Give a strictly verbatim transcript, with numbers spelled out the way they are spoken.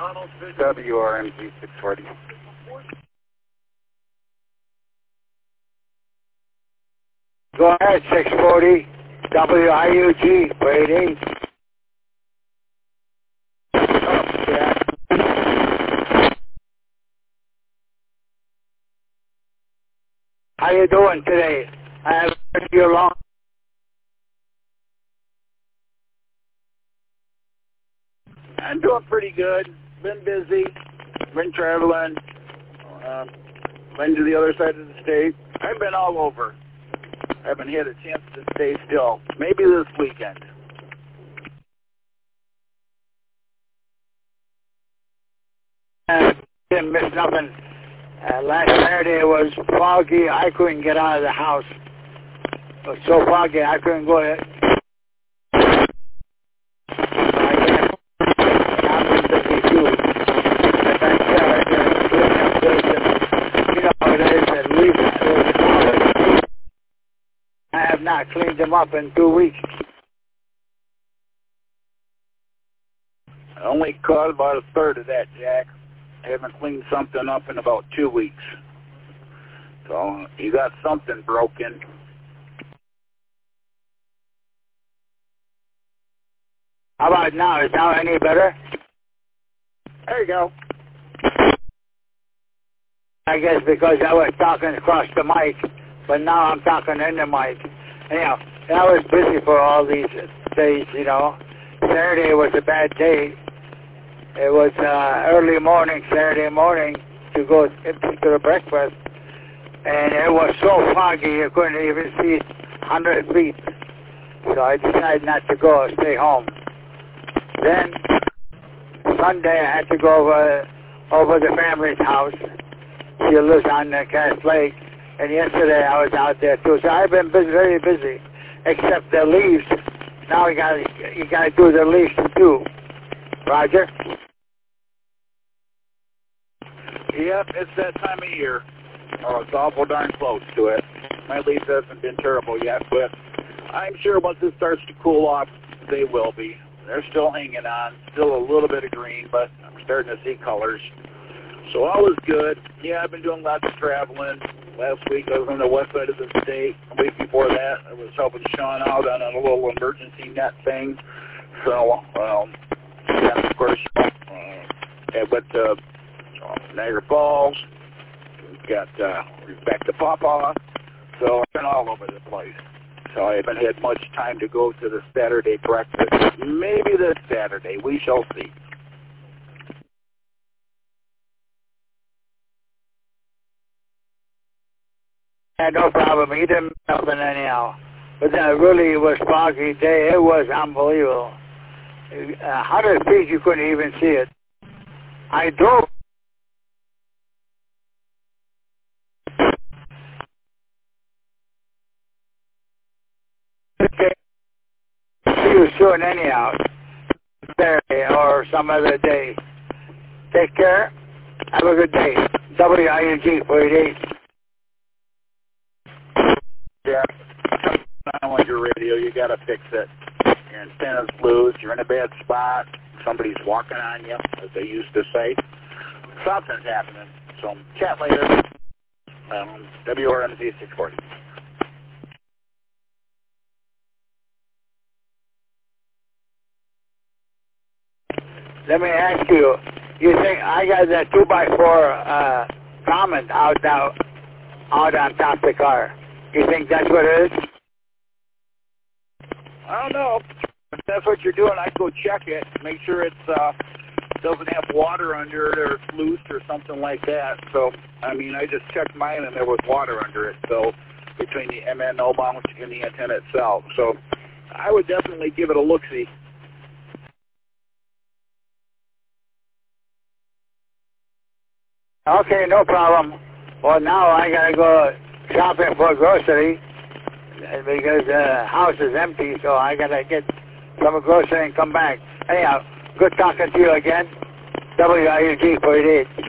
W R M Z six forty. Go ahead, six forty. W I U G, grade eight. Oh, yeah. How you doing today? I haven't heard you long. I'm doing pretty good. Been busy. Been traveling. Um, been to the other side of the state. I've been all over. Haven't had a chance to stay still. Maybe this weekend. Uh, didn't miss nothing. Uh, last Saturday it was foggy. I couldn't get out of the house. It was so foggy I couldn't go. I guess I'm busy too. But that's uh, you know how it is. At least I have not cleaned them up in two weeks. I only caught about a third of that, Jack. I haven't cleaned something up in about two weeks. So you got something broken. How about now? Is now any better? There you go. I guess because I was talking across the mic, but now I'm talking in the mic. Anyhow, I was busy for all these days, you know. Saturday was a bad day. It was uh, early morning, Saturday morning, to go to the breakfast, and it was so foggy you couldn't even see one hundred feet. So I decided not to go, stay home. Then Sunday I had to go over over the family's house. She lives on uh, Cass Lake, and yesterday I was out there too. So I've been busy, very busy, except the leaves. Now you got you got to do the leaves too. Roger. Yep, it's that time of year. Oh, it's awful darn close to it. My leaf hasn't been terrible yet, but I'm sure once it starts to cool off, they will be. They're still hanging on, still a little bit of green, but I'm starting to see colors. So all is good. Yeah, I've been doing lots of traveling. Last week I was on the west side of the state. A week before that, I was helping Sean out on a little emergency net thing. So, um, and of course, uh, I went to Niagara Falls. We've got uh, back to Pawpaw. So I've been all over the place. So I haven't had much time to go to the Saturday breakfast. Maybe this Saturday. We shall see. Yeah, no problem. He didn't nothing anyhow. But that really was foggy day. It was unbelievable. A hundred feet you couldn't even see it. I drove. See you soon anyhow. Saturday or some other day. Take care. Have a good day. W I U G forty-eight. Yeah. I don't want your radio. You got to fix it. Your antenna's loose. You're in a bad spot. Somebody's walking on you, as they used to say. Something's happening. So chat later. Um, W R M Z six forty. Let me ask you, you think I got that two by four uh, comment out now, out on top of the car? You think that's what it is? I don't know. If that's what you're doing, I'd go check it. Make sure it's uh, doesn't have water under it or it's loose or something like that. So, I mean, I just checked mine and there was water under it. So, between the M N O mount and the antenna itself. So, I would definitely give it a look-see. Okay, no problem. Well, now I gotta go shopping for grocery because the house is empty, so I gotta get some grocery and come back. Anyhow, good talking to you again. W I U G forty-eight.